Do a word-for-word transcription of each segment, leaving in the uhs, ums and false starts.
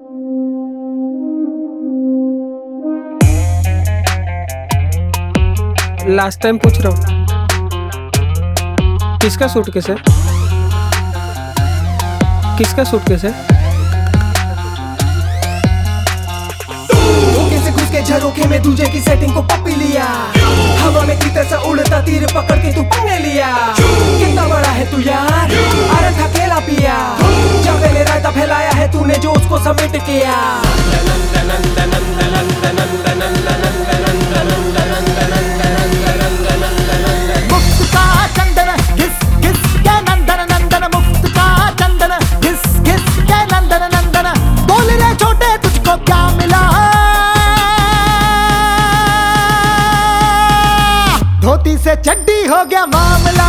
Last time पूछ रहा हूँ, किसका सूटकेस है? किसका सूटकेस है? कैसे घुस के झरोखे में दूजे की सेटिंग को पप्पी लिया, हवा में तीतर सा उड़ता तीर पकड़ के तू पंगे लिया। कितना बड़ा है तू यार, अरे था केला पिया, जब मैंने रायता फैलाया है तूने जो उसको समेट किया। मुफ्त का चंदन घिस घिस के नंदन नंदन, मुफ्त का चंदन घिस घिस के नंदन नंदन। बोल रे छोटे तुझको क्या मिला, धोती से चड्डी हो गया मामला।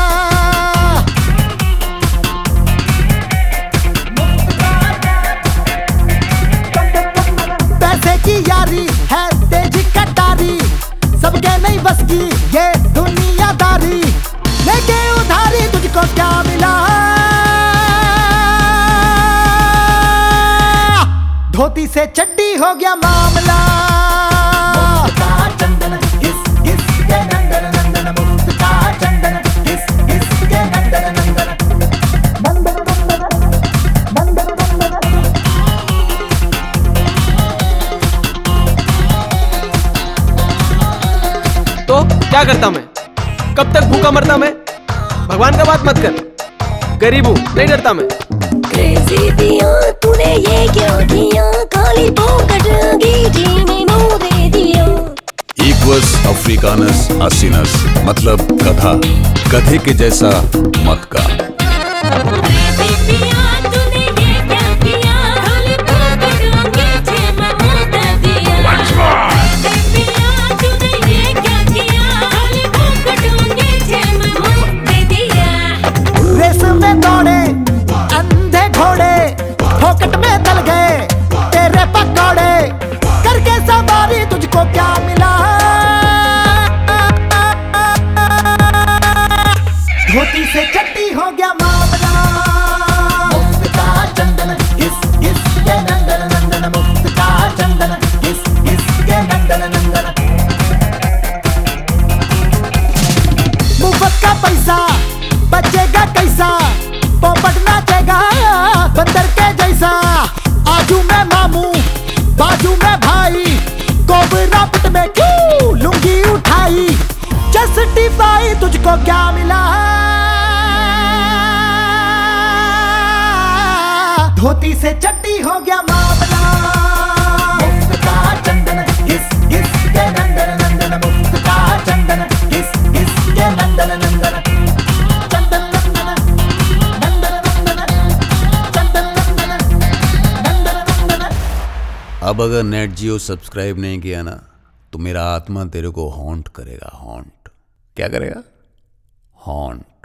पैसे की यारी है तेजी कटारी, सबके नहीं बस की ये दुनियादारी। लेके उधारी तुझको क्या मिला, धोती से चड्डी हो गया मामला। तो क्या करता मैं, कब तक भूखा मरता मैं? भगवान का बात मत कर, गरीब हूँ नहीं डरता मैं। क्रेज़ी पिया तूने ये क्या किया, काली पॉकेट अंगीठी में नो दे दिया। इक्वस अफ्रीकानस असिनस मतलब गधा, गधे के जैसा मत का। क्रेज़ी पिया तूने ये क्या किया, काली पॉकेट अंगीठी में नो दे दिया। क्रेज़ी पिया तूने ये क्या किया, काली पॉकेट अंगीठी में नो दे दिया। रेस में दौड़े अंधे घोड़े, फोकट में तल गए तेरे पकौड़े। करके सवारी तुझको क्या मिला, धोती से चट्टी हो गया मामला। मुफ्त का चंदन घिस घिस के नंदन नंदन, मुफ्त का चंदन घिस घिस के नंदन नंदन। मुफ्त का पैसा बचेगा कैसा, पोपट नाचेगा बंदर के जैसा। आजू में मामू बाजू में भाई, कोबरा पिट में क्यों लुंगी उठाई। जस्टिफाई तुझको क्या मिला, धोती से चट्टी हो गया मामला। मुफ्त का चंदन घिस घिस के नंदन नंदन, मुफ्त का चंदन घिस घिस के नंदन नंदन। चंदन नंदन नंदन नंदन, चंदन नंदन नंदन नंदन। अब अगर नेट जियो सब्सक्राइब नहीं किया ना, तो मेरा आत्मा तेरे को हॉन्ट करेगा। हॉन्ट क्या करेगा? हॉन्ट।